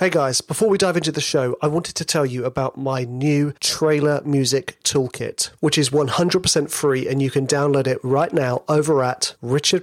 Hey guys, before we dive into the show, I wanted to tell you about my new trailer music toolkit, which is 100% free and you can download it right now over at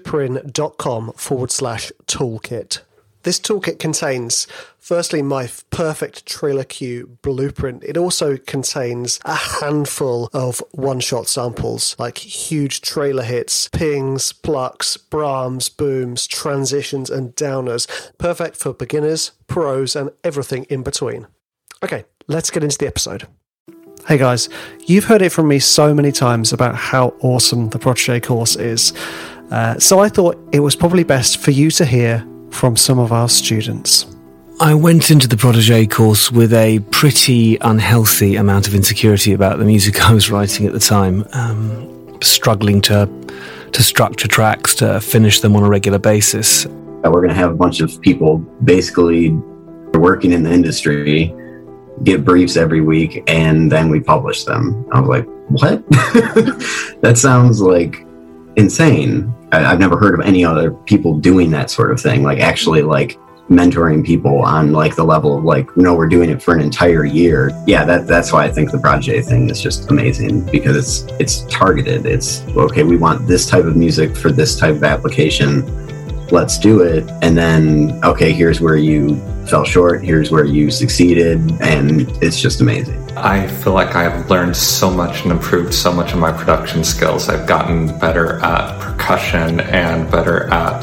richardpryn.com/toolkit. This toolkit contains, firstly, my perfect trailer cue blueprint. It also contains a handful of one-shot samples, like huge trailer hits, pings, plucks, brahms, booms, transitions, and downers. Perfect for beginners, pros, and everything in between. Okay, let's get into the episode. Hey guys, you've heard it from me so many times about how awesome the Protégé course is. So I thought it was probably best for you to hear from some of our students. I went into the Protégé course with a pretty unhealthy amount of insecurity about the music I was writing at the time, struggling to structure tracks, to finish them on a regular basis. We're going to have a bunch of people basically working in the industry, get briefs every week, and then we publish them. I was like, what? That sounds like insane. I've never heard of any other people doing that sort of thing, like actually like mentoring people on like the level of like, no, we're doing it for an entire year. Yeah, that's why I think the Protégé thing is just amazing, because it's targeted. It's okay, we want this type of music for this type of application. Let's do it. And then, okay, here's where you fell short, here's where you succeeded, and it's just amazing. I feel like I've learned so much and improved so much in my production skills. I've gotten better at percussion and better at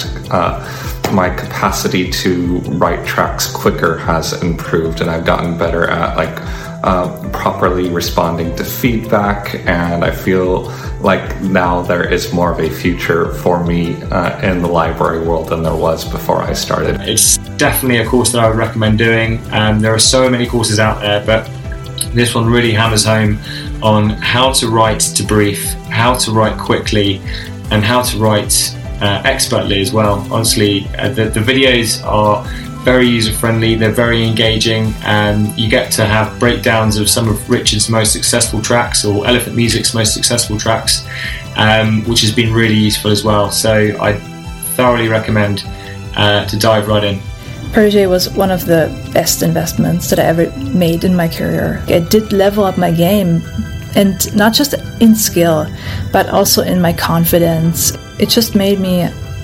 my capacity to write tracks quicker has improved, and I've gotten better at properly responding to feedback, and I feel like now there is more of a future for me in the library world than there was before I started. It's definitely a course that I would recommend doing. There are so many courses out there, but this one really hammers home on how to write to brief, how to write quickly, and how to write expertly as well. Honestly, the videos are very user-friendly, they're very engaging, and you get to have breakdowns of some of Richard's most successful tracks, or Elephant Music's most successful tracks, which has been really useful as well. So I thoroughly recommend to dive right in. Protégé was one of the best investments that I ever made in my career. It did level up my game, and not just in skill, but also in my confidence. It just made me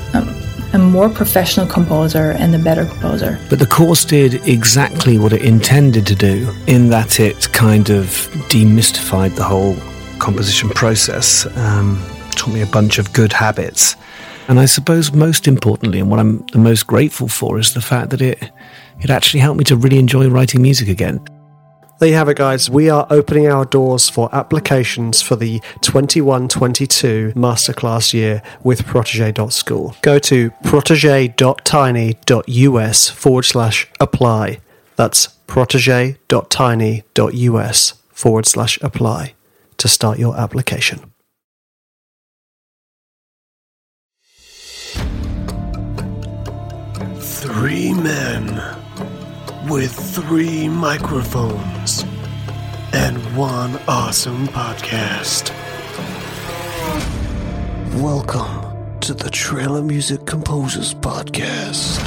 a more professional composer and a better composer. But the course did exactly what it intended to do, in that it kind of demystified the whole composition process, taught me a bunch of good habits. And I suppose most importantly, and what I'm the most grateful for, is the fact that it actually helped me to really enjoy writing music again. There you have it, guys. We are opening our doors for applications for the 21-22 masterclass year with Protégé.school. Go to protege.tiny.us/apply. That's protege.tiny.us/apply to start your application. Three men with 3 microphones and 1 awesome podcast. Welcome to the Trailer Music Composers Podcast.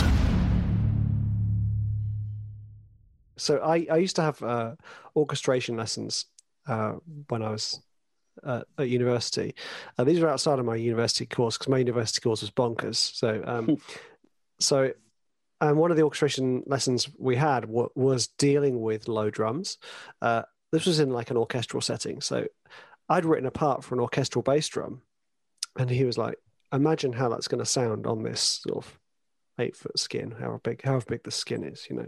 So I used to have orchestration lessons when I was at university. These were outside of my university course, because my university course was bonkers. So and one of the orchestration lessons we had was dealing with low drums. This was in like an orchestral setting. So I'd written a part for an orchestral bass drum, and he was like, imagine how that's going to sound on this sort of 8-foot skin, however big the skin is, you know.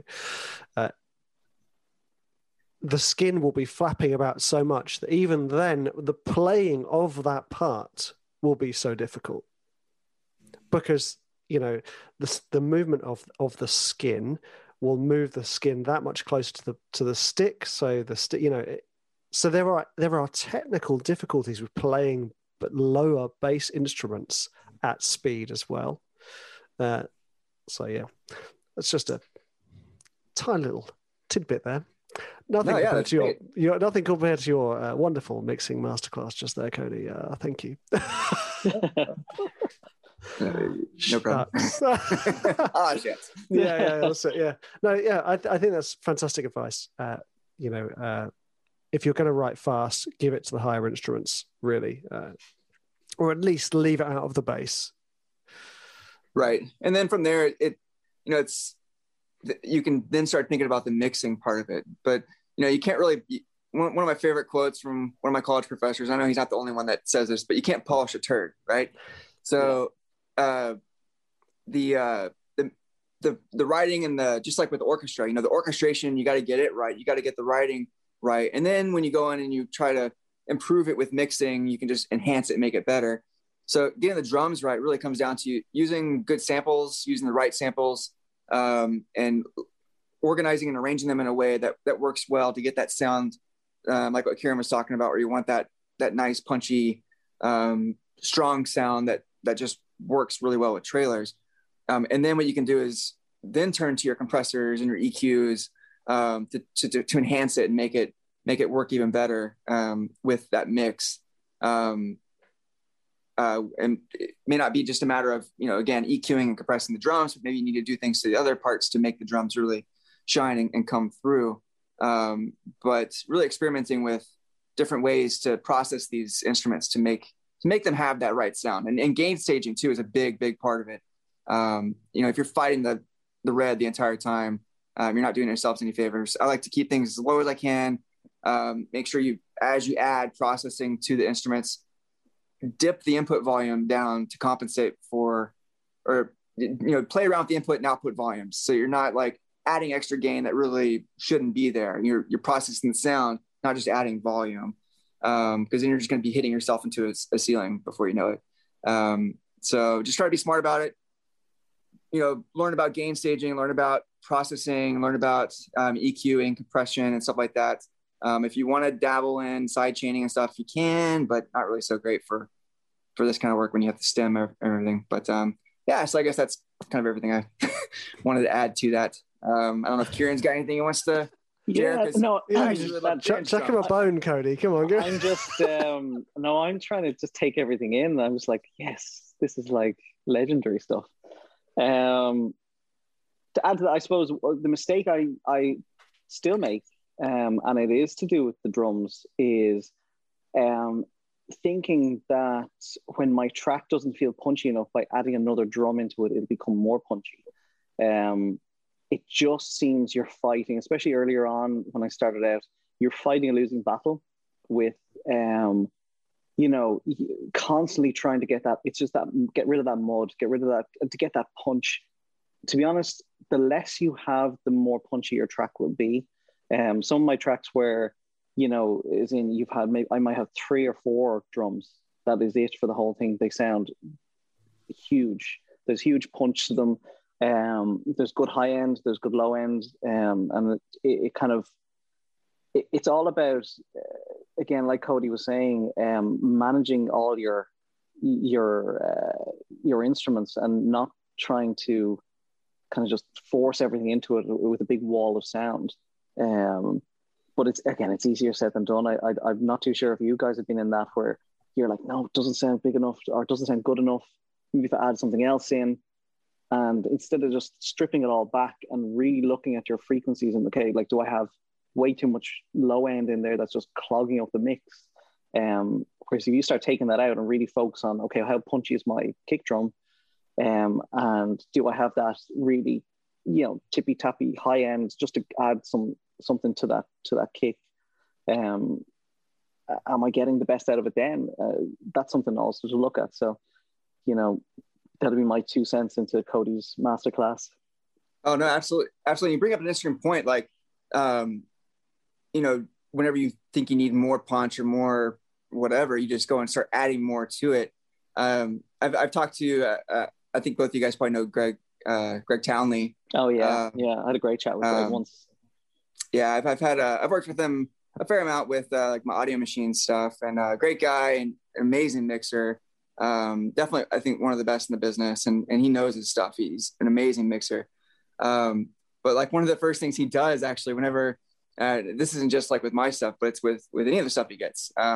The skin will be flapping about so much that even then the playing of that part will be so difficult, because you know, the movement of the skin will move the skin that much closer to the stick. So the stick, you know, so there are technical difficulties with playing but lower bass instruments at speed as well. So yeah, that's just a tiny little tidbit there. Nothing compared to your wonderful mixing masterclass just there, Cody. Thank you. No problem. Ah, shit. Yeah, that's it. Yeah, no, yeah, I think that's fantastic advice. If you're going to write fast, give it to the higher instruments, really, or at least leave it out of the bass. Right, and then from there, it's you can then start thinking about the mixing part of it. But you can't really. One of my favorite quotes from one of my college professors. I know he's not the only one that says this, but you can't polish a turd, right? So, the writing and just like with the orchestra, the orchestration, you got to get it right. You got to get the writing right. And then when you go in and you try to improve it with mixing, you can just enhance it and make it better. So getting the drums right really comes down to using good samples, using the right samples, and organizing and arranging them in a way that works well to get that sound, like what Kieran was talking about, where you want that nice, punchy, strong sound that just works really well with trailers. And then what you can do is then turn to your compressors and your EQs to enhance it and make it work even better with that mix. And it may not be just a matter of, again, EQing and compressing the drums, but maybe you need to do things to the other parts to make the drums really shine and come through. But really experimenting with different ways to process these instruments to make them have that right sound. And gain staging too is a big, big part of it. If you're fighting the red the entire time, you're not doing yourselves any favors. I like to keep things as low as I can. Make sure as you add processing to the instruments, dip the input volume down to compensate for, or play around with the input and output volumes. So you're not like adding extra gain that really shouldn't be there. You're processing the sound, not just adding volume, because then you're just going to be hitting yourself into a ceiling before you know it. So just try to be smart about it. Learn about gain staging, learn about processing, learn about EQing, compression, and stuff like that. If you want to dabble in side chaining and stuff, you can, but not really so great for this kind of work when you have to stem everything. But so I guess that's kind of everything I wanted to add to that. I don't know if Kieran's got anything he wants to share. Chuck him a bone, Cody. Come on, go. I'm just I'm trying to just take everything in. I'm just like, yes, this is like legendary stuff. To add to that, I suppose the mistake I still make, and it is to do with the drums, is thinking that when my track doesn't feel punchy enough, by adding another drum into it, it'll become more punchy. It just seems you're fighting, especially earlier on when I started out, you're fighting a losing battle with, constantly trying to get that. It's just that, get rid of that mud, get rid of that, to get that punch. To be honest, the less you have, the more punchy your track will be. Some of my tracks where, is in, you've had, maybe I might have 3 or 4 drums. That is it for the whole thing. They sound huge. There's huge punch to them. There's good high end, there's good low end. And it kind of, it's all about, again, like Cody was saying, managing all your instruments and not trying to kind of just force everything into it with a big wall of sound. But it's easier said than done. I'm not too sure if you guys have been in that where you're like, no, it doesn't sound big enough or it doesn't sound good enough. Maybe to add something else in. And instead of just stripping it all back and really looking at your frequencies and, okay, like, do I have way too much low end in there that's just clogging up the mix? Whereas if you start taking that out and really focus on, okay, how punchy is my kick drum? And do I have that really, tippy tappy high end just to add something to that kick? Am I getting the best out of it then? That's something also to look at. So, that'll be my 2 cents into Cody's masterclass. Oh no, absolutely. Absolutely. You bring up an interesting point. Like, whenever you think you need more punch or more whatever, you just go and start adding more to it. I've talked to, I think both of you guys probably know Greg Townley. Oh yeah. I had a great chat with Greg once. Yeah. I've worked with him a fair amount with like my Audio Machine stuff, and great guy and amazing mixer. Definitely, I think one of the best in the business, and he knows his stuff. He's an amazing mixer. But like one of the first things he does actually, whenever this isn't just like with my stuff, but it's with any of the stuff he gets.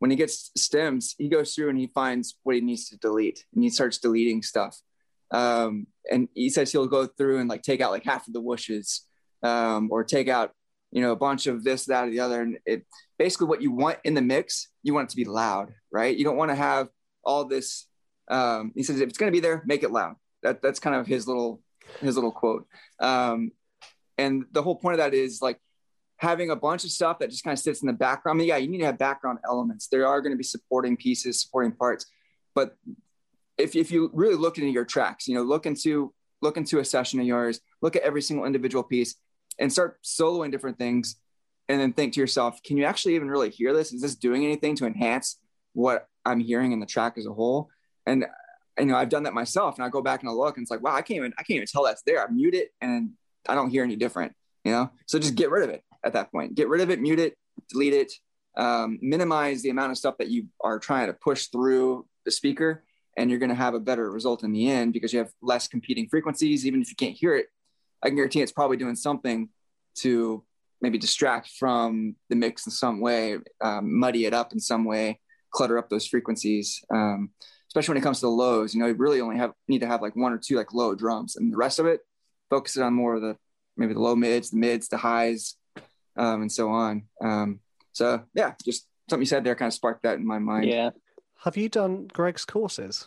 when he gets stems, he goes through and he finds what he needs to delete, and he starts deleting stuff. And he says he'll go through and like take out like half of the whooshes, or take out, a bunch of this, that, or the other. And it basically what you want in the mix, you want it to be loud, right? You don't want to have all this. He says, if it's going to be there, make it loud. That's kind of his little quote. And the whole point of that is like having a bunch of stuff that just kind of sits in the background. I mean, yeah, you need to have background elements. There are going to be supporting pieces, supporting parts, but if you really look into your tracks, look into a session of yours, look at every single individual piece and start soloing different things. And then think to yourself, can you actually even really hear this? Is this doing anything to enhance what I'm hearing in the track as a whole? And I've done that myself, and I go back and I look, and it's like, wow, I can't even tell that's there. I mute it and I don't hear any different, So just get rid of it at that point. Get rid of it, mute it, delete it, minimize the amount of stuff that you are trying to push through the speaker, and you're going to have a better result in the end because you have less competing frequencies. Even if you can't hear it, I can guarantee it's probably doing something to maybe distract from the mix in some way, muddy it up in some way, clutter up those frequencies. Especially when it comes to the lows, you really only need to have like one or two like low drums, and the rest of it, focus it on more of maybe the low mids, the highs, and so on. So yeah, just something you said there kind of sparked that in my mind. Yeah. Have you done Greg's courses?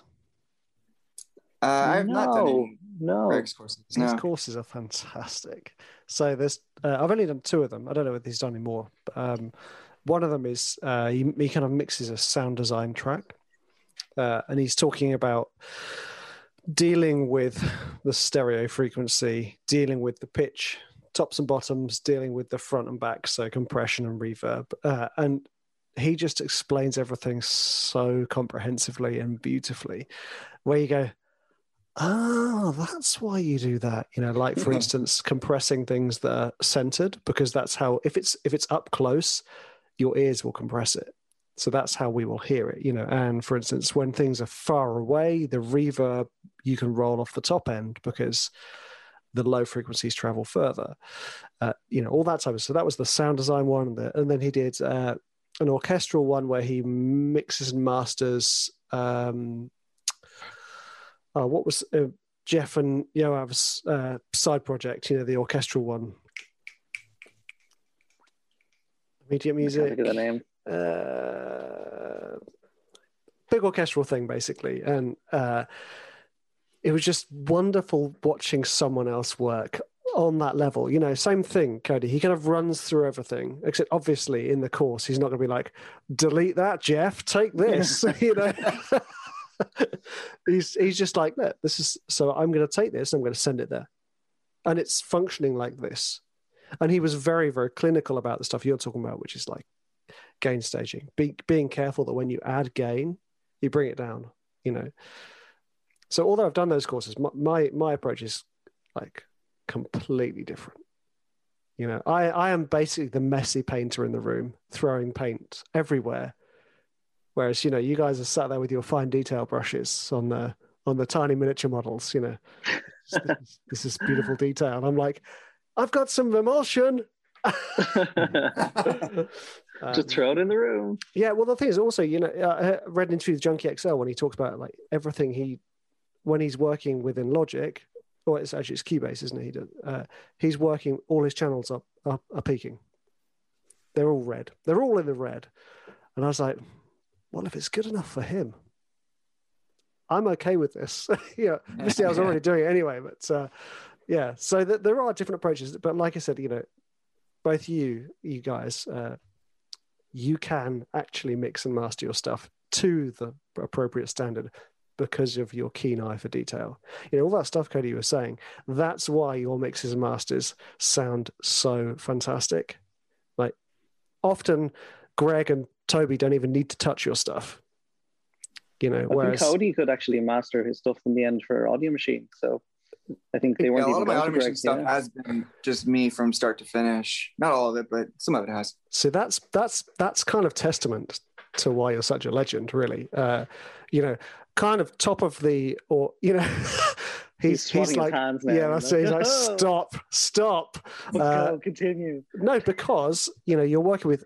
I've not done any Greg's courses. His courses are fantastic. So there's, I've only done 2 of them. I don't know if he's done any more. But, one of them is he kind of mixes a sound design track. And he's talking about dealing with the stereo frequency, dealing with the pitch, tops and bottoms, dealing with the front and back, so compression and reverb. And he just explains everything so comprehensively and beautifully, where you go, oh, that's why you do that. Like for instance, compressing things that are centered, because that's how, if it's up close, your ears will compress it. So that's how we will hear it, And for instance, when things are far away, the reverb, you can roll off the top end because the low frequencies travel further, all that type of. So that was the sound design one. And then he did an orchestral one where he mixes and masters. What was Jeff and Yoav's side project, the orchestral one? Immediate Music. I can't think of the name. Big orchestral thing basically, and it was just wonderful watching someone else work on that level. Same thing, Cody, he kind of runs through everything, except obviously in the course he's not going to be like, delete that, Jeff, take this. He's just like, look, this is, so I'm going to take this and I'm going to send it there, and it's functioning like this. And he was very, very clinical about the stuff you're talking about, which is like gain staging, being careful that when you add gain, you bring it down, So although I've done those courses, my approach is like completely different. I am basically the messy painter in the room, throwing paint everywhere. Whereas, you guys are sat there with your fine detail brushes on the tiny miniature models, this is beautiful detail. And I'm like, I've got some emulsion. Just throw it in the room. Yeah, well, the thing is also, I read into the Junkie XL when he talks about like everything when he's working within Logic, or it's Cubase, isn't he? He's working, all his channels are peaking. They're all red. They're all in the red. And I was like, well, if it's good enough for him, I'm okay with this. Obviously I was already doing it anyway, but yeah. So there are different approaches, but like I said, both you guys, you can actually mix and master your stuff to the appropriate standard because of your keen eye for detail. All that stuff, Cody, you were saying, that's why your mixes and masters sound so fantastic. Like often Greg and Toby don't even need to touch your stuff. Whereas think Cody could actually master his stuff in the end for Audio Machine. So I think they weren't. A lot of my Audio Machine stuff has been just me from start to finish. Not all of it, but some of it has. So that's kind of testament to why you're such a legend, really. Kind of top of the, or he's like, hands now, yeah, that's it. He's like, stop. Let's go, continue. No, because you're working with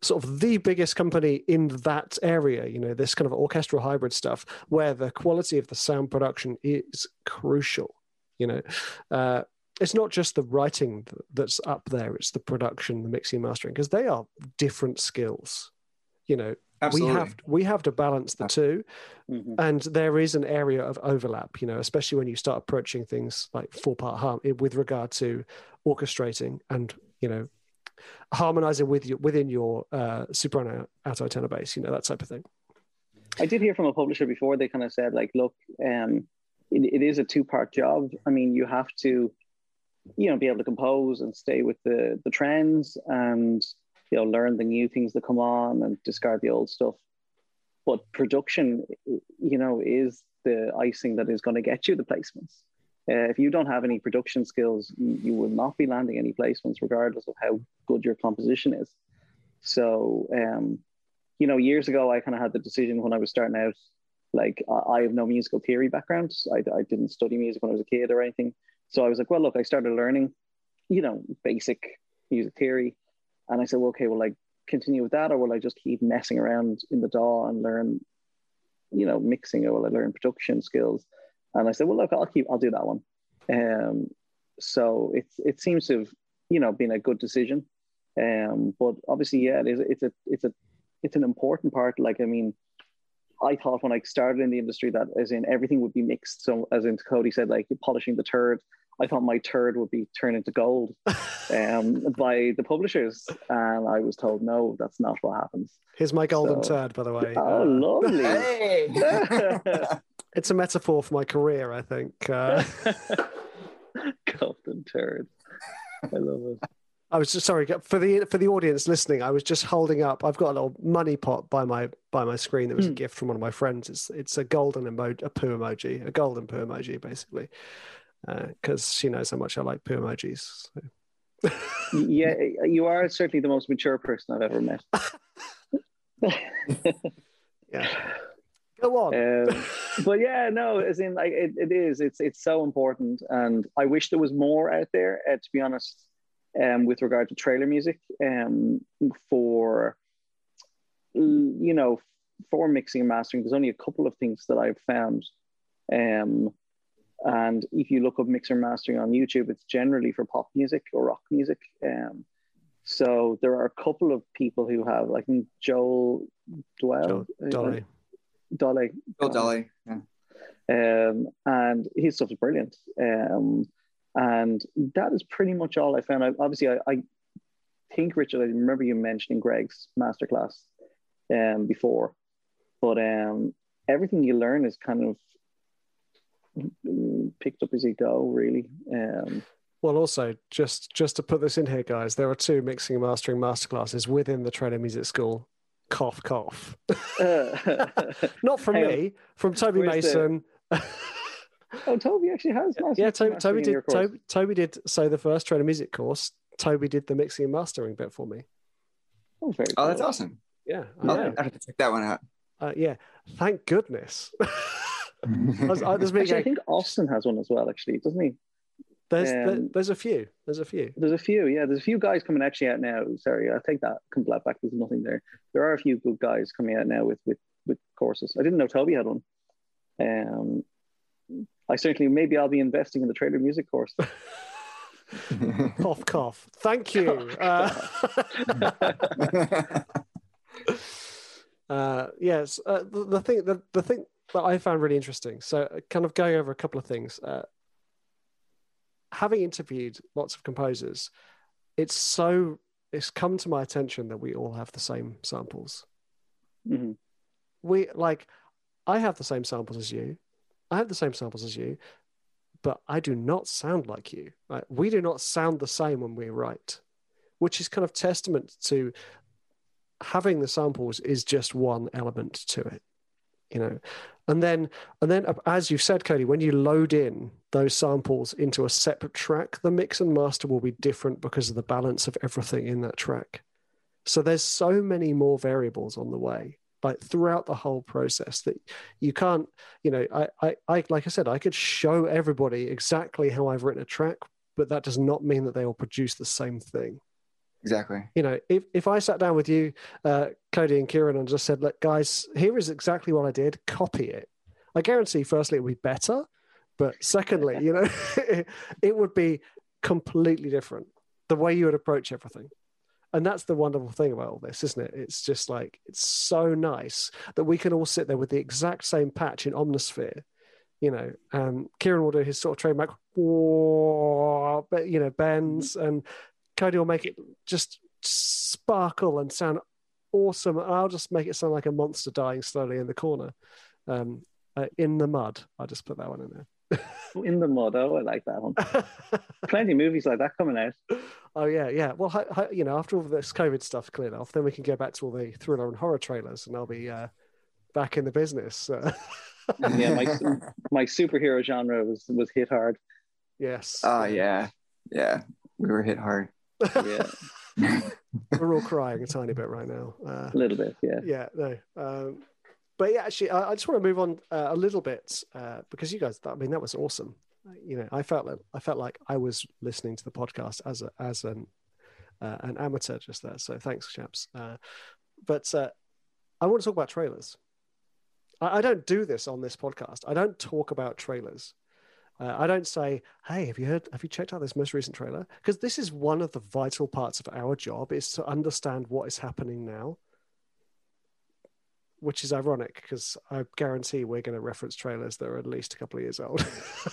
sort of the biggest company in that area, you know, this kind of orchestral hybrid stuff, where the quality of the sound production is crucial. You know, it's not just the writing that's up there; it's the production, the mixing, mastering, because they are different skills. You know, Absolutely. we have to balance the two, and there is an area of overlap. You know, especially when you start approaching things like 4-part harmony with regard to orchestrating and, you know, harmonizing within your soprano, alto, tenor, bass. You know, that type of thing. I did hear from a publisher before. They kind of said, like, look, it is a 2-part job. I mean, you have to, you know, be able to compose and stay with the trends and, you know, learn the new things that come on and discard the old stuff. But production, you know, is the icing that is going to get you the placements. If you don't have any production skills, you will not be landing any placements, regardless of how good your composition is. So, you know, years ago, I kind of had the decision when I was starting out, like, I have no musical theory background. I didn't study music when I was a kid or anything. So I was like, well, look, I started learning, you know, basic music theory. And I said, well, okay, will I continue with that, or will I just keep messing around in the DAW and learn, you know, mixing, or will I learn production skills? And I said, well, look, I'll do that one. So it seems to have, you know, been a good decision. But obviously, yeah, it's an important part. Like, I mean, I thought when I started in the industry that, as in, everything would be mixed. So, as in Cody said, like, polishing the turd, I thought my turd would be turned into gold by the publishers. And I was told, no, that's not what happens. Here's my golden turd, by the way. Oh, lovely. Hey! It's a metaphor for my career, I think. Golden turd. I love it. I was just sorry for the audience listening. I was just holding up. I've got a little money pot by my screen. That was a gift from one of my friends. It's a golden emoji, a poo emoji, a golden poo emoji, basically, because she knows how much I like poo emojis. So. Yeah, you are certainly the most mature person I've ever met. Yeah. Go on. But yeah, no, as in, like, it's so important, and I wish there was more out there, to be honest, with regard to trailer music, for, you know, for mixing and mastering. There's only a couple of things that I've found, and if you look up mixer and mastering on YouTube, it's generally for pop music or rock music. So there are a couple of people who have, like, Joel Dolly. Dolly. Yeah. And his stuff is brilliant. And that is pretty much all I found. I think, Richard, I remember you mentioning Greg's masterclass before, but everything you learn is kind of picked up as you go, really. Well, also, just to put this in here, guys, there are 2 mixing and mastering masterclasses within the Trailer Music School. Cough, cough. Not from me, from Toby Mason. Oh, Toby actually has. Yeah, Toby did. So the first Trailer Music course, Toby did the mixing and mastering bit for me. Oh, very cool. That's awesome. Yeah, I have to check that one out. Yeah, thank goodness. Actually, I think Austin has one as well. Actually, doesn't he? There's a few. There's a few. Yeah, there's a few guys coming actually out now. Sorry, I take that complete back. There's nothing there. There are a few good guys coming out now with courses. I didn't know Toby had one. I certainly, maybe I'll be investing in the trailer music course. Cough, cough. Thank you. Yes. The thing that I found really interesting. So, kind of going over a couple of things. Having interviewed lots of composers, it's come to my attention that we all have the same samples. Mm-hmm. I have the same samples as you. I have the same samples as you, but I do not sound like you. Right? We do not sound the same when we write, which is kind of testament to having the samples is just one element to it, you know. And then, as you said, Cody, when you load in those samples into a separate track, the mix and master will be different because of the balance of everything in that track. So there's so many more variables on the way, like throughout the whole process, that you can't, you know, I like I said, I could show everybody exactly how I've written a track, but that does not mean that they will produce the same thing. Exactly. You know, if I sat down with you, Cody and Kieran, and just said, look, guys, here is exactly what I did, copy it. I guarantee, firstly, it would be better. But secondly, you know, it would be completely different, the way you would approach everything. And that's the wonderful thing about all this, isn't it? It's just like, it's so nice that we can all sit there with the exact same patch in Omnisphere. You know, Kieran will do his sort of trademark, but, you know, bends, and Cody will make it just sparkle and sound awesome. I'll just make it sound like a monster dying slowly in the corner. In the mud. I'll just put that one in there. In the mud. Oh, I like that one. Plenty of movies like that coming out. Oh yeah. Well, you know, after all this COVID stuff cleared off, then we can go back to all the thriller and horror trailers, and I'll be back in the business. Yeah, my superhero genre was hit hard. Yes. Oh yeah. We were hit hard. Yeah. We're all crying a tiny bit right now. A little bit. Yeah. Yeah. No. But yeah, actually, I just want to move on a little bit because you guys, I mean, that was awesome. You know, I felt like I was listening to the podcast as an amateur just there. So thanks, chaps. But I want to talk about trailers. I don't do this on this podcast. I don't talk about trailers. I don't say, "Hey, have you checked out this most recent trailer?" Because this is one of the vital parts of our job, is to understand what is happening now. Which is ironic because I guarantee we're going to reference trailers that are at least a couple of years old.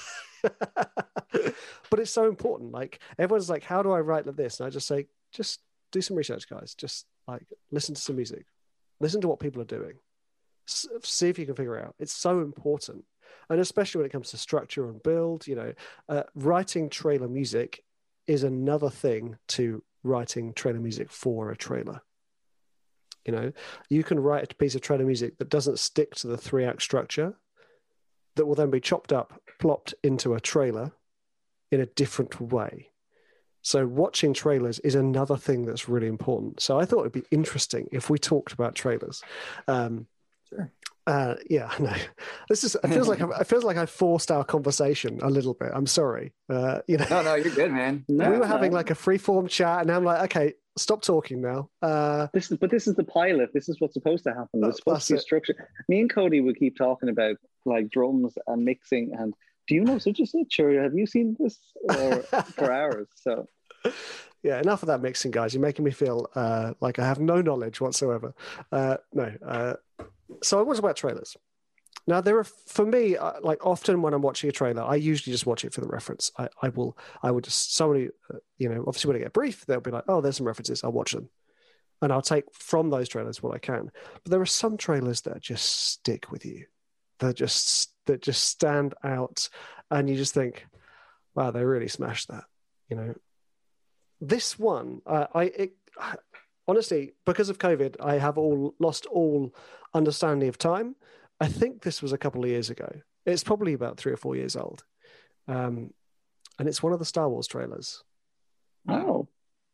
But it's so important. Like, everyone's like, how do I write like this? And I just say, just do some research, guys. Just like listen to some music, listen to what people are doing, see if you can figure it out. It's so important. And especially when it comes to structure and build, you know, writing trailer music is another thing to writing trailer music for a trailer. You know, you can write a piece of trailer music that doesn't stick to the 3-act structure, that will then be chopped up, plopped into a trailer in a different way. So watching trailers is another thing that's really important. So I thought it'd be interesting if we talked about trailers. Sure. Yeah, no. This is. It feels like I forced our conversation a little bit. I'm sorry. You know. No, you're good, man. We were having like a free-form chat, and now I'm like, okay, stop talking now. This is the pilot. This is what's supposed to happen. There's supposed to be structure. Me and Cody would keep talking about like drums and mixing, and do you know such and such, or have you seen this for hours? So. Yeah, enough of that mixing, guys. You're making me feel like I have no knowledge whatsoever. No. So I want to talk about trailers. Now, there are, for me, like often when I'm watching a trailer, I usually just watch it for the reference. I would just, somebody, you know, obviously when I get a brief, they'll be like, oh, there's some references. I'll watch them. And I'll take from those trailers what I can. But there are some trailers that just stick with you. That just stand out. And you just think, wow, they really smashed that, you know. This one, honestly, because of COVID, I have lost all understanding of time. I think this was a couple of years ago. It's probably about 3 or 4 years old. And it's one of the Star Wars trailers. Oh.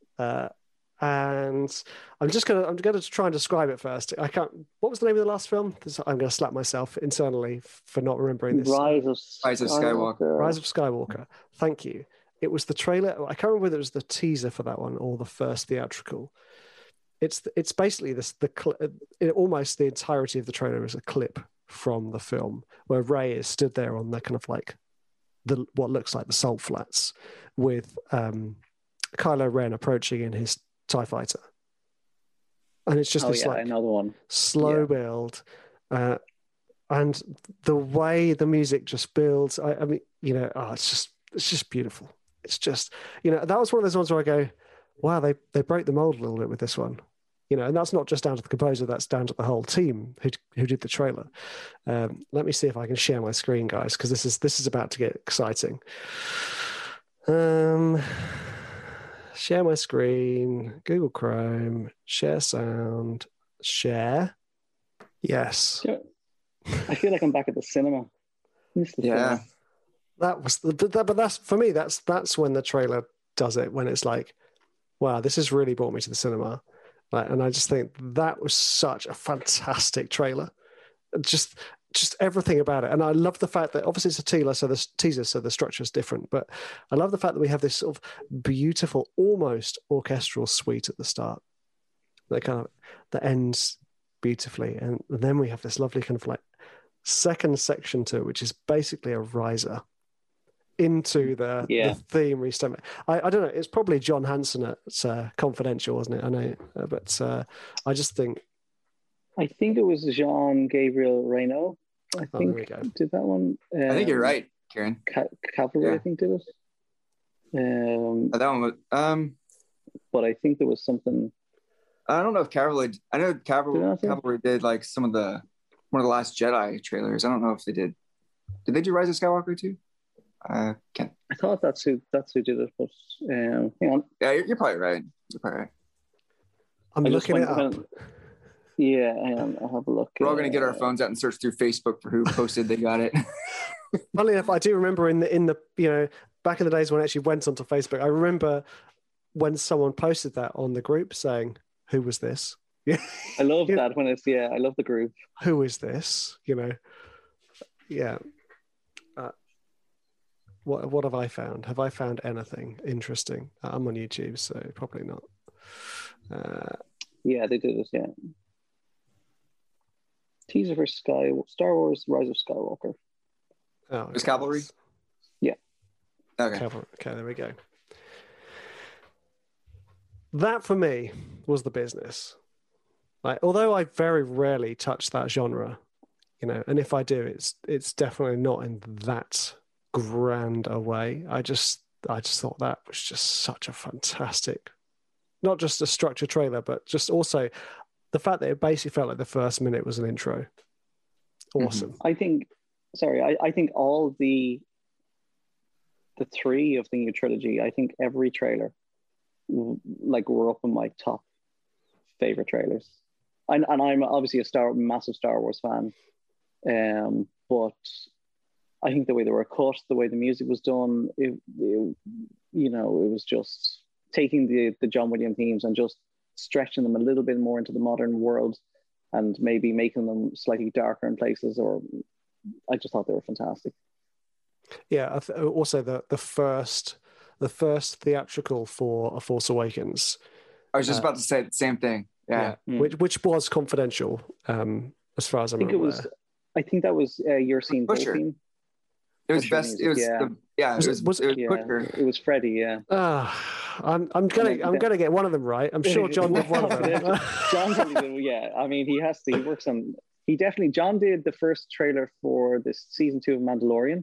And I'm going to try and describe it first. I can't. What was the name of the last film? I'm going to slap myself internally for not remembering this. Rise of Skywalker. Rise of Skywalker. Thank you. It was the trailer. I can't remember whether it was the teaser for that one or the first theatrical. It's basically almost the entirety of the trailer is a clip from the film where Rey is stood there on the kind of like what looks like the Salt Flats with Kylo Ren approaching in his TIE fighter, and it's just another one slow build, and the way the music just builds. I mean, you know, it's just beautiful. It's just, you know, that was one of those ones where I go, wow, they broke the mold a little bit with this one, you know, and that's not just down to the composer, that's down to the whole team who did the trailer. Let me see if I can share my screen, guys, because this is about to get exciting. Share my screen, Google Chrome, share sound, share. Yes. Sure. I feel like I'm back at the cinema. Yeah. That was but that's for me. That's when the trailer does it. When it's like, wow, this has really brought me to the cinema. Like, and I just think that was such a fantastic trailer. Just just everything about it. And I love the fact that obviously it's a teaser, so the structure is different. But I love the fact that we have this sort of beautiful, almost orchestral suite at the start that ends beautifully, and then we have this lovely kind of like second section to it, which is basically a riser into the theme restatement. I don't know. It's probably John Hanson at Confidential, wasn't it? I know, but I just think. I think it was Jean Gabriel Reynaud. I think did that one. I think you're right, Kieran. Cavalry, I think did it. That one was. But I think there was something. I don't know if Cavalry. I know Cavalry did like one of the Last Jedi trailers. I don't know if they did. Did they do Rise of Skywalker too? I thought that's who did it, but hang on. Yeah, you're probably right. I'm looking it up. Yeah, hang on. I'll have a look. We're all going to get our phones out and search through Facebook for who posted they got it. Funnily enough, I do remember in the back in the days when I actually went onto Facebook, I remember when someone posted that on the group saying, "Who was this?" Yeah, I love that when it's I love the group. Who is this? Yeah. What have I found? Have I found anything interesting? I'm on YouTube, so probably not. Yeah, they did it. Yeah. Teaser for Star Wars: Rise of Skywalker. Oh, is Cavalry? Yeah. Okay. Cavalry. Okay, there we go. That for me was the business. Like, although I very rarely touch that genre, and if I do, it's definitely not in that grand a way. I just thought that was just such a fantastic, not just a structured trailer, but just also the fact that it basically felt like the first minute was an intro. Awesome. I think all the three of the new trilogy, I think every trailer were up in my top favorite trailers. And I'm obviously a massive Star Wars fan. But I think the way they were cut, the way the music was done, it was just taking the John Williams themes and just stretching them a little bit more into the modern world and maybe making them slightly darker in places. Or I just thought they were fantastic. Yeah. Also, the first theatrical for A Force Awakens. I was just about to say the same thing. Yeah. Which was confidential, as far as I'm aware. I think that was your scene. It was best. It was It was Freddie. Yeah. I'm gonna get one of them right. I'm sure John did one of them. John did. Yeah. I mean, he has to. He works on. He definitely. John did the first trailer for this season 2 of Mandalorian,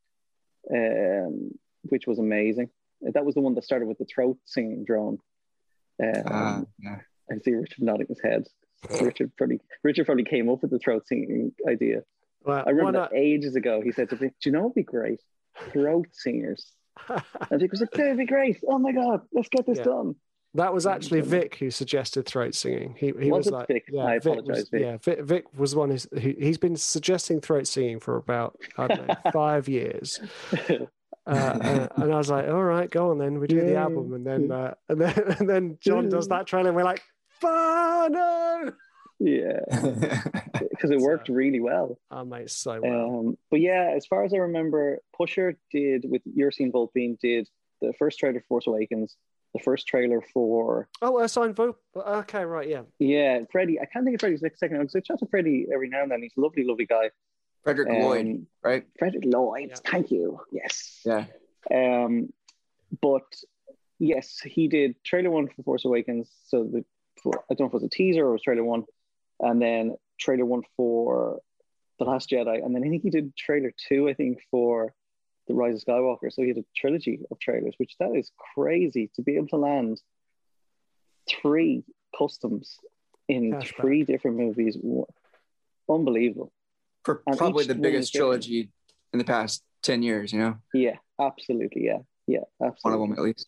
which was amazing. That was the one that started with the throat singing drone. Yeah. I see Richard nodding his head. Richard probably came up with the throat singing idea. Well, I remember that ages ago. He said to me, "Do you know what'd be great? Throat singers." And Vic was like, "That'd be great! Oh my god, let's get this done." That was actually Vic who suggested throat singing. He was like, Vic? Yeah, I apologize, Vic. Yeah, Vic was one he's been suggesting throat singing for about 5 years. And I was like, all right, go on then. We do the album, and then John does that trailer, and we're like, no. Yeah, because it worked really well. Oh, mate, so well. But yeah, as far as I remember, Pusher did with Ursine Volpine did the first trailer for Force Awakens, the first trailer for Ursine Volpine. Okay, right, yeah. Yeah, Freddie. I can't think of Freddie's next second. I chat to Freddie every now and then. He's a lovely, lovely guy. Frederick Lloyd, right? Frederick Lloyd. Yeah. Thank you. Yes. Yeah. But yes, he did trailer 1 for Force Awakens. So I don't know if it was a teaser or it was trailer 1, and then trailer 1 for The Last Jedi, and then I think he did trailer 2, I think, for The Rise of Skywalker. So he had a trilogy of trailers, which that is crazy to be able to land 3 customs in 3 different movies. Unbelievable. For probably the biggest trilogy in the past 10 years, Yeah, absolutely. Yeah, absolutely. One of them at least.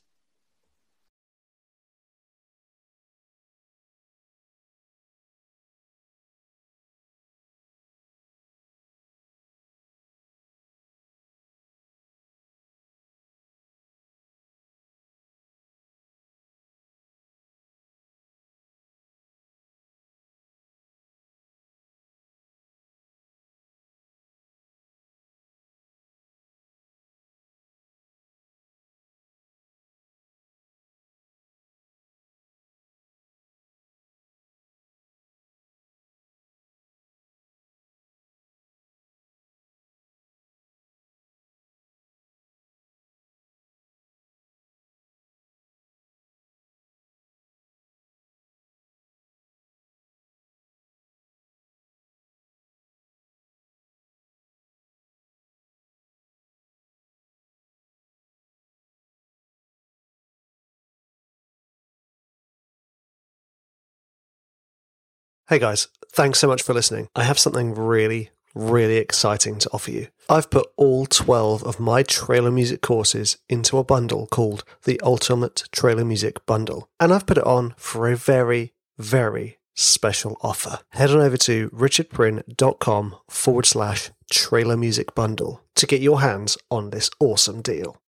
Hey guys, thanks so much for listening. I have something really, really exciting to offer you. I've put all 12 of my trailer music courses into a bundle called the Ultimate Trailer Music Bundle. And I've put it on for a very, very special offer. Head on over to richardpryn.com/trailer music bundle to get your hands on this awesome deal.